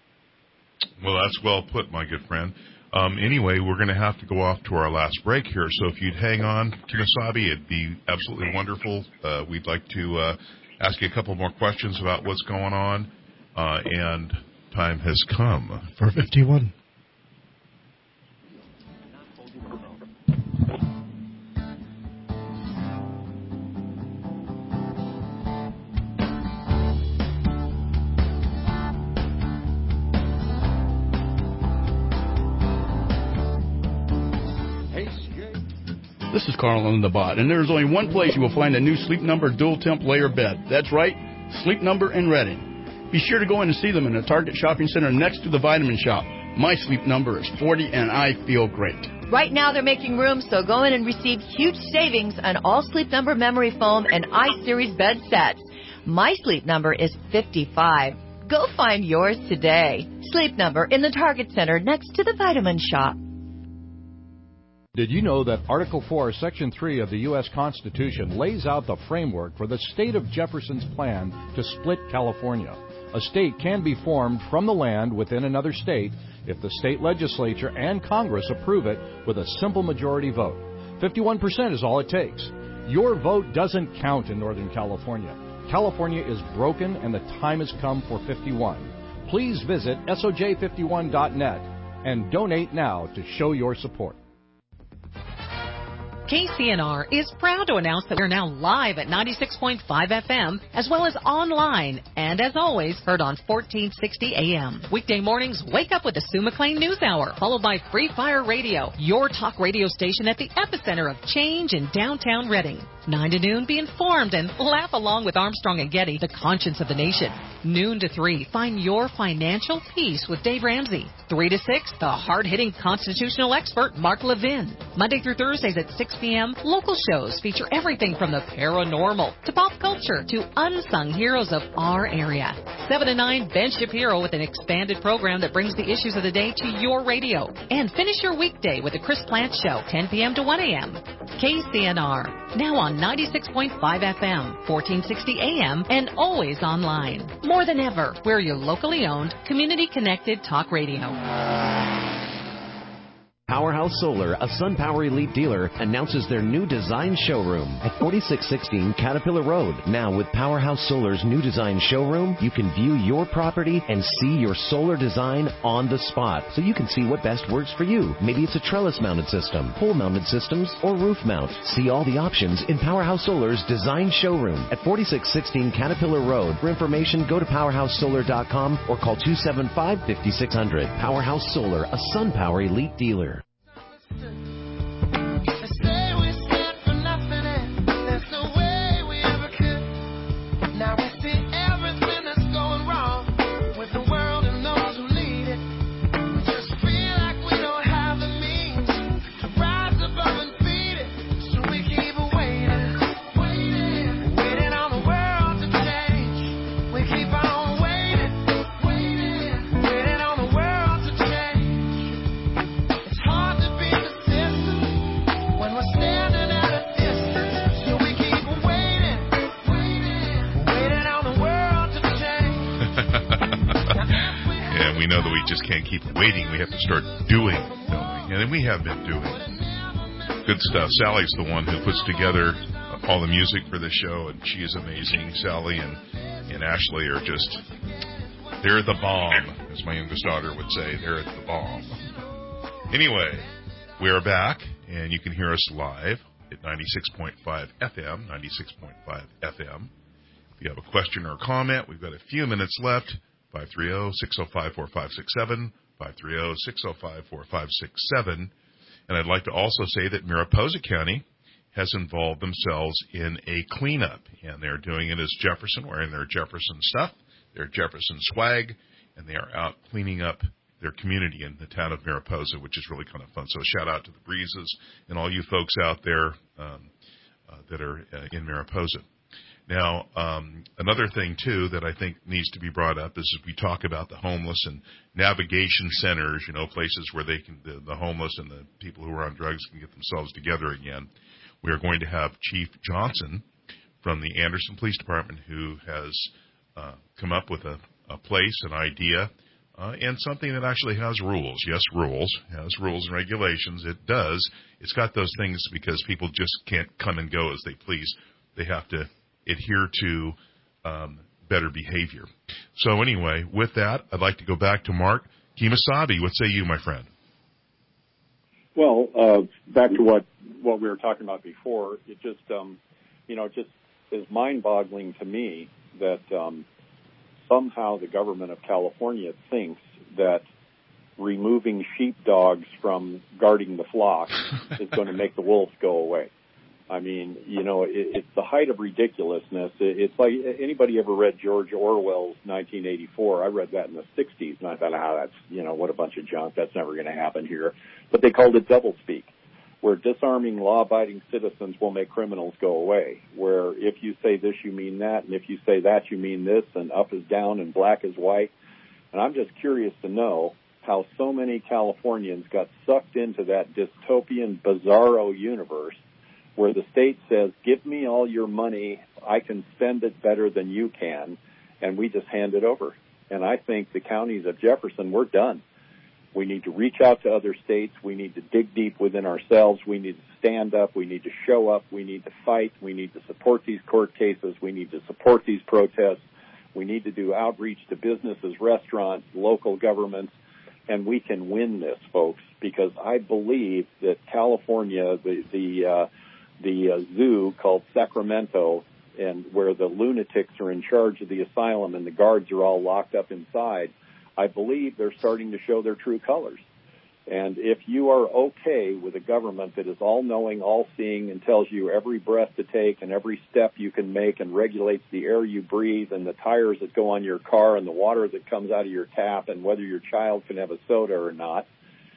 Well, that's well put, my good friend. Um, anyway, we're going to have to go off to our last break here, so if you'd hang on, Kimosabe, it'd be absolutely wonderful. Uh, we'd like to uh, ask you a couple more questions about what's going on, uh, and time has come. For fifty-one. this is Carl on the bot, and there's only one place you will find a new Sleep Number dual temp layer bed. That's right, Sleep Number in Reading. Be sure to go in and see them in the Target Shopping Center next to the Vitamin Shop. My Sleep Number is forty, and I feel great. Right now they're making room, so go in and receive huge savings on all Sleep Number memory foam and iSeries bed sets. My Sleep Number is fifty-five. Go find yours today. Sleep Number in the Target Center next to the Vitamin Shop. Did you know that Article four, Section three of the U S Constitution lays out the framework for the state of Jefferson's plan to split California? A state can be formed from the land within another state if the state legislature and Congress approve it with a simple majority vote. fifty-one percent is all it takes. Your vote doesn't count in Northern California. California is broken and the time has come for fifty-one. Please visit S O J fifty-one dot net and donate now to show your support. K C N R is proud to announce that we're now live at ninety-six point five F M, as well as online, and as always, heard on fourteen sixty A M. Weekday mornings, wake up with the Sue McLean News Hour, followed by Free Fire Radio, your talk radio station at the epicenter of change in downtown Reading. nine to noon, be informed and laugh along with Armstrong and Getty, the conscience of the nation. Noon to three, find your financial peace with Dave Ramsey. three to six, the hard-hitting constitutional expert, Mark Levin. Monday through Thursdays at six p m, local shows feature everything from the paranormal to pop culture to unsung heroes of our area. seven to nine, Ben Shapiro with an expanded program that brings the issues of the day to your radio. And finish your weekday with the Chris Plant Show, ten p m to one a m K C N R, now on ninety-six point five F M, fourteen sixty A M, and always online. More than ever, we're your locally owned, community-connected talk radio. Powerhouse Solar, a SunPower Elite dealer, announces their new design showroom at forty-six sixteen Caterpillar Road. Now, with Powerhouse Solar's new design showroom, you can view your property and see your solar design on the spot, so you can see what best works for you. Maybe it's a trellis-mounted system, pole-mounted systems, or roof mount. See all the options in Powerhouse Solar's design showroom at forty-six sixteen Caterpillar Road. For information, go to powerhouse solar dot com or call two seven five, five six zero zero. Powerhouse Solar, a SunPower Elite dealer. Waiting, we have to start doing, don't we? And we have been doing good stuff. Sally's the one who puts together all the music for the show, and she is amazing. Sally and, and Ashley are just, they're the bomb, as my youngest daughter would say. They're the bomb. Anyway, we're back, and you can hear us live at ninety-six point five F M, ninety-six point five F M. If you have a question or a comment, we've got a few minutes left. five three zero, six zero five, four five six seven, five three zero, six zero five, four five six seven. And I'd like to also say that Mariposa County has involved themselves in a cleanup, and they're doing it as Jefferson, wearing their Jefferson stuff, their Jefferson swag, and they are out cleaning up their community in the town of Mariposa, which is really kind of fun. So a shout out to the Breezes and all you folks out there um, uh, that are uh, in Mariposa. Now, um, another thing, too, that I think needs to be brought up is we talk about the homeless and navigation centers, you know, places where they can, the, the homeless and the people who are on drugs can get themselves together again. We are going to have Chief Johnson from the Anderson Police Department who has uh, come up with a, a place, an idea, uh, and something that actually has rules. Yes, rules. It has rules and regulations. It does. It's got those things because people just can't come and go as they please. They have to adhere to um, better behavior. So anyway, with that, I'd like to go back to Mark Kemosabe. What say you, my friend? Well, uh, back to what, what we were talking about before, it just, um, you know, it just is mind-boggling to me that um, somehow the government of California thinks that removing sheepdogs from guarding the flock is going to make the wolves go away. I mean, you know, it, it's the height of ridiculousness. It, it's like, anybody ever read George Orwell's nineteen eighty-four? I read that in the sixties, and I thought, ah, that's, you know, what a bunch of junk. That's never going to happen here. But they called it doublespeak, where disarming law-abiding citizens will make criminals go away, where if you say this, you mean that, and if you say that, you mean this, and up is down and black is white. And I'm just curious to know how so many Californians got sucked into that dystopian, bizarro universe where the state says, give me all your money, I can spend it better than you can, and we just hand it over. And I think the counties of Jefferson, we're done. We need to reach out to other states. We need to dig deep within ourselves. We need to stand up. We need to show up. We need to fight. We need to support these court cases. We need to support these protests. We need to do outreach to businesses, restaurants, local governments, and we can win this, folks, because I believe that California, the, the, uh, the uh, zoo called Sacramento, and where the lunatics are in charge of the asylum and the guards are all locked up inside, I believe they're starting to show their true colors. And if you are okay with a government that is all-knowing, all-seeing, and tells you every breath to take and every step you can make and regulates the air you breathe and the tires that go on your car and the water that comes out of your tap and whether your child can have a soda or not,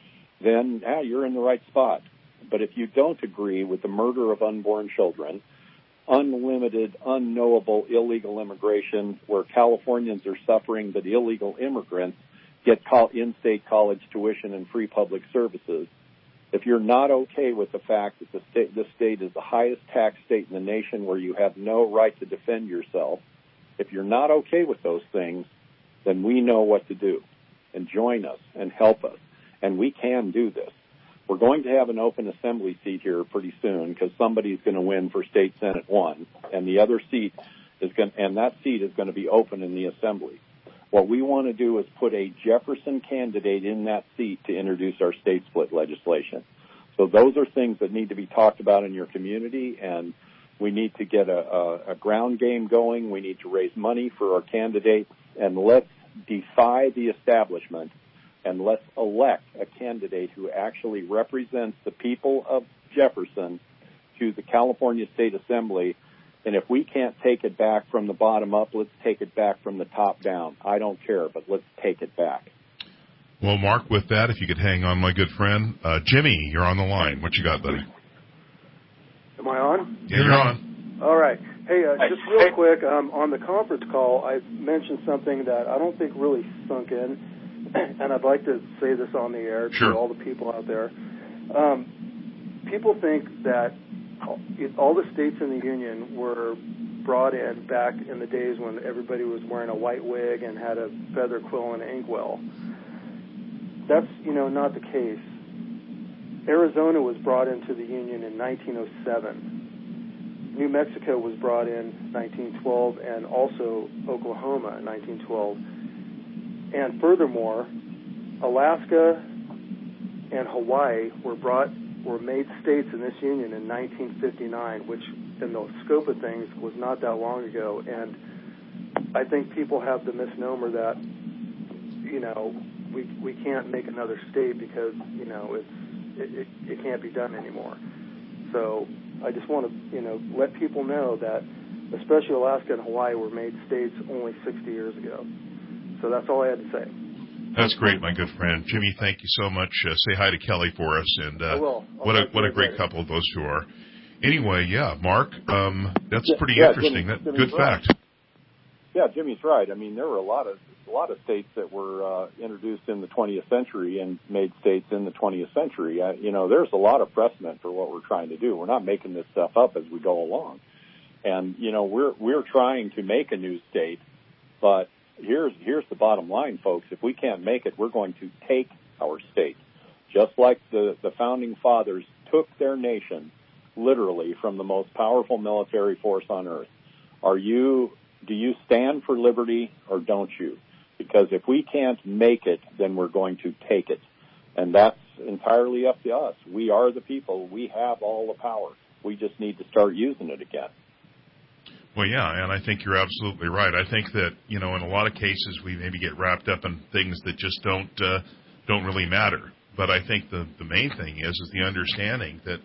then yeah, you're in the right spot. But if you don't agree with the murder of unborn children, unlimited, unknowable illegal immigration where Californians are suffering but illegal immigrants get in-state college tuition and free public services, if you're not okay with the fact that the state, this state is the highest tax state in the nation where you have no right to defend yourself, if you're not okay with those things, then we know what to do. And join us and help us. And we can do this. We're going to have an open assembly seat here pretty soon because somebody's going to win for state senate one, and the other seat is going, and that seat is going to be open in the assembly. What we want to do is put a Jefferson candidate in that seat to introduce our state split legislation. So those are things that need to be talked about in your community, and we need to get a, a, a ground game going. We need to raise money for our candidates, and let's defy the establishment. And let's elect a candidate who actually represents the people of Jefferson to the California State Assembly. And if we can't take it back from the bottom up, let's take it back from the top down. I don't care, but let's take it back. Well, Mark, with that, if you could hang on, my good friend. Uh, Jimmy, you're on the line. What you got, buddy? Am I on? Yeah, you're on. All right. Hey, uh, just real quick, um, on the conference call, I mentioned something that I don't think really sunk in. And I'd like to say this on the air sure. to all the people out there. Um, people think that all the states in the Union were brought in back in the days when everybody was wearing a white wig and had a feather quill and an inkwell. That's, you know, not the case. Arizona was brought into the Union in nineteen oh seven. New Mexico was brought in nineteen twelve, and also Oklahoma in nineteen twelve. And furthermore, Alaska and Hawaii were brought, were made states in this union in nineteen fifty-nine, which in the scope of things was not that long ago. And I think people have the misnomer that, you know, we we can't make another state because, you know, it's it, it, it can't be done anymore. So I just want to, you know, let people know that especially Alaska and Hawaii were made states only sixty years ago. So that's all I had to say. That's great, my good friend. Jimmy, thank you so much. Uh, say hi to Kelly for us. And uh, I will. what a what a great couple those two are. Anyway, yeah, Mark, um, that's yeah, pretty yeah, interesting. Jimmy, that, Jimmy's good right. fact. Yeah, Jimmy's right. I mean, there were a lot of a lot of states that were uh, introduced in the twentieth century and made states in the twentieth century. Uh, you know, there's a lot of precedent for what we're trying to do. We're not making this stuff up as we go along. And you know, we're we're trying to make a new state, but Here's here's the bottom line, folks. If we can't make it, we're going to take our state. Just like the, the founding fathers took their nation literally from the most powerful military force on earth. Are you, do you stand for liberty or don't you? Because if we can't make it, then we're going to take it. And that's entirely up to us. We are the people. We have all the power. We just need to start using it again. Well, yeah, and I think you're absolutely right. I think that, you know, in a lot of cases we maybe get wrapped up in things that just don't uh, don't really matter. But I think the, the main thing is is the understanding that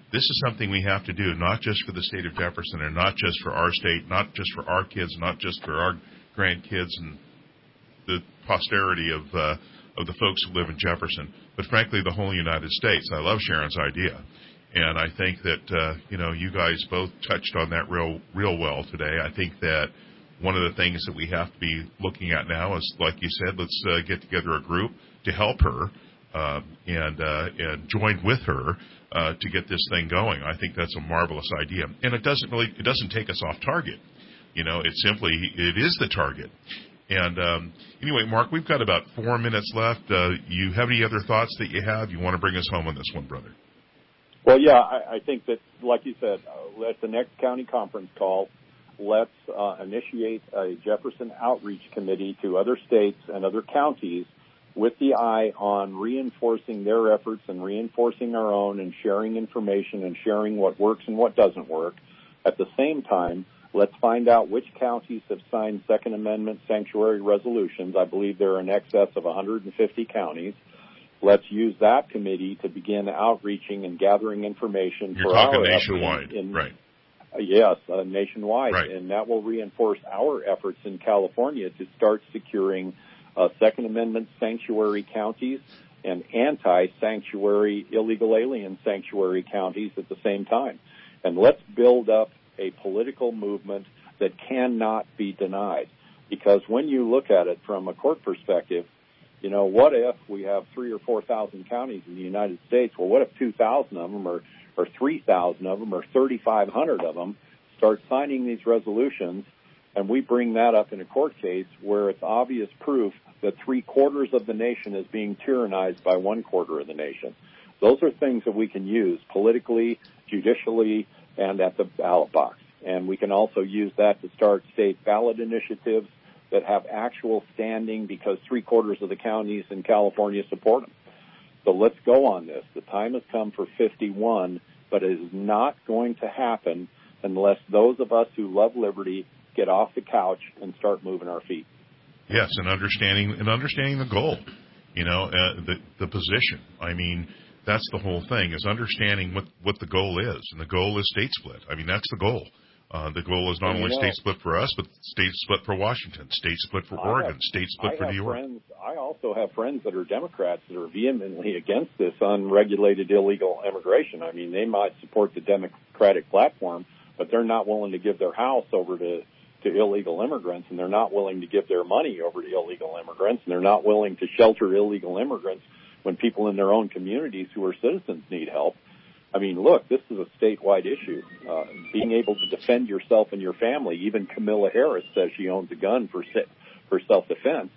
This is something we have to do, not just for the state of Jefferson and not just for our state, not just for our kids, not just for our grandkids and the posterity of uh, of the folks who live in Jefferson, but frankly, the whole United States. I love Sharon's idea. And I think that, uh, you know, you guys both touched on that real real well today. I think that one of the things that we have to be looking at now is, like you said, let's uh, get together a group to help her uh, and uh, and join with her uh, to get this thing going. I think that's a marvelous idea, and it doesn't really it doesn't take us off target. You know, it simply it is the target. And um, anyway, Mark, we've got about four minutes left. Uh, you have any other thoughts that you have? You want to bring us home on this one, brother? Well, yeah, I, I think that, like you said, uh, at the next county conference call, let's uh, initiate a Jefferson outreach committee to other states and other counties with the eye on reinforcing their efforts and reinforcing our own and sharing information and sharing what works and what doesn't work. At the same time, let's find out which counties have signed Second Amendment sanctuary resolutions. I believe there are in excess of one hundred fifty counties. Let's use that committee to begin outreaching and gathering information. You're for talking our nationwide, in, right? Uh, yes, uh, nationwide, right. And that will reinforce our efforts in California to start securing uh, Second Amendment sanctuary counties and anti-sanctuary illegal alien sanctuary counties at the same time. And let's build up a political movement that cannot be denied. Because when you look at it from a court perspective, you know, what if we have three or four thousand counties in the United States? Well, what if two thousand of them, or or three thousand of them, or thirty-five hundred of them start signing these resolutions, and we bring that up in a court case where it's obvious proof that three quarters of the nation is being tyrannized by one quarter of the nation? Those are things that we can use politically, judicially, and at the ballot box. And we can also use that to start state ballot initiatives that have actual standing because three quarters of the counties in California support them. So let's go on this. The time has come for fifty-one, but it is not going to happen unless those of us who love liberty get off the couch and start moving our feet. Yes, and understanding and understanding the goal, you know, uh, the the position. I mean, that's the whole thing, is understanding what, what the goal is, and the goal is state split. I mean, that's the goal. Uh, the goal is not only state split for us, but state split for Washington, state split for Oregon, have, state split I for have New York. Friends, I also have friends that are Democrats that are vehemently against this unregulated illegal immigration. I mean, they might support the Democratic platform, but they're not willing to give their house over to, to illegal immigrants, and they're not willing to give their money over to illegal immigrants, and they're not willing to shelter illegal immigrants when people in their own communities who are citizens need help. I mean, look, this is a statewide issue. Uh, being able to defend yourself and your family. Even Kamala Harris says she owns a gun for for self-defense.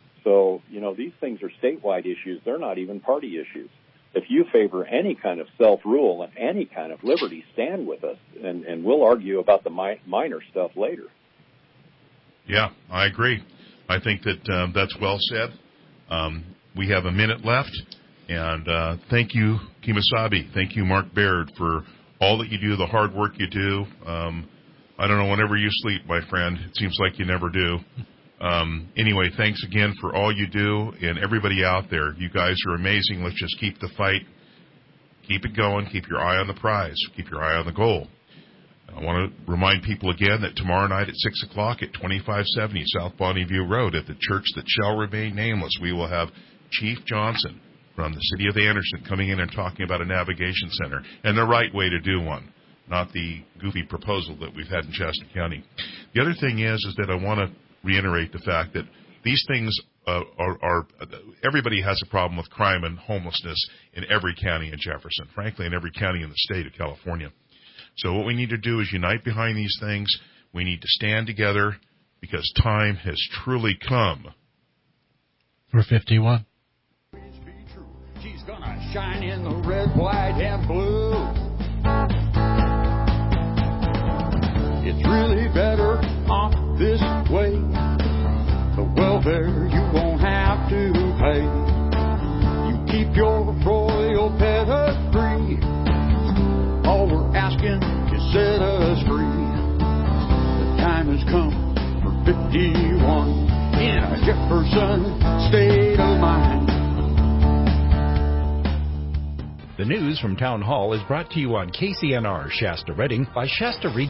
So, you know, these things are statewide issues. They're not even party issues. If you favor any kind of self-rule and any kind of liberty, stand with us, and, and we'll argue about the mi- minor stuff later. Yeah, I agree. I think that um, that's well said. Um, we have a minute left. And uh, thank you, Kemosabe. Thank you, Mark Baird, for all that you do, the hard work you do. Um, I don't know, whenever you sleep, my friend, it seems like you never do. Um, anyway, thanks again for all you do, and everybody out there. You guys are amazing. Let's just keep the fight. Keep it going. Keep your eye on the prize. Keep your eye on the goal. I want to remind people again that tomorrow night at six o'clock at twenty-five seventy South Bonnie View Road at the church that shall remain nameless, we will have Chief Johnson from the city of Anderson coming in and talking about a navigation center and the right way to do one, not the goofy proposal that we've had in Shasta County. The other thing is, is that I want to reiterate the fact that these things uh, are, are, everybody has a problem with crime and homelessness in every county in Jefferson, frankly, in every county in the state of California. So what we need to do is unite behind these things. We need to stand together because time has truly come. For fifty-one. She's gonna shine in the red, white, and blue. It's really better off this way. The welfare you won't have to pay. You keep your royal pedigree. All we're asking is set us free. The time has come for fifty-one in a Jefferson state of mind. The news news from Town Hall is brought to you on K C N R Shasta Redding by Shasta Region.